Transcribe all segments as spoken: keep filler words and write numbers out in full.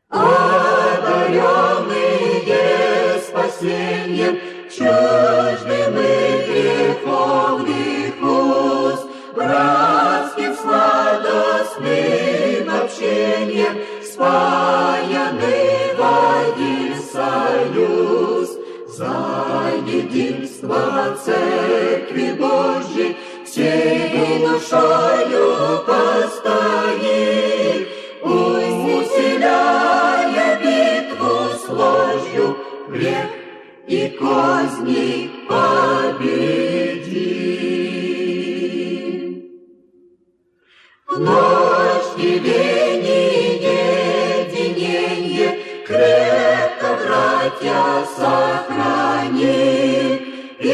одаренные спасением, чужды мы греховных уз, братским сладостным общением спаяны в один союз. За единство Церкви Божьей всей душою постоим, усиляя битву с ложью, грех и козни победим. В ночь деления, единение, крепко, братья, сохраним, и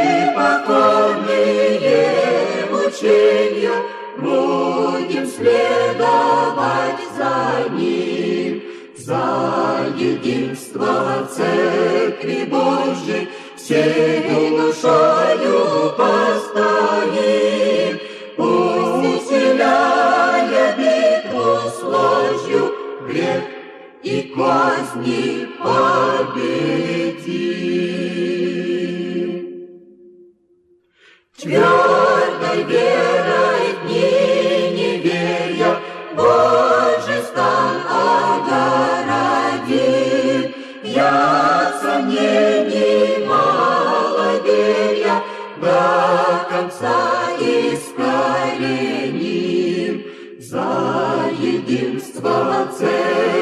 покорные учению будем следовать за ним. За единство Церкви Божьей всей душою постоим, усиляя битву с ложью, грех и козни победим. Твердой верой дни не веря, Божий стан огородим, я сомнений мало веря, до конца искореним. За единство Церкви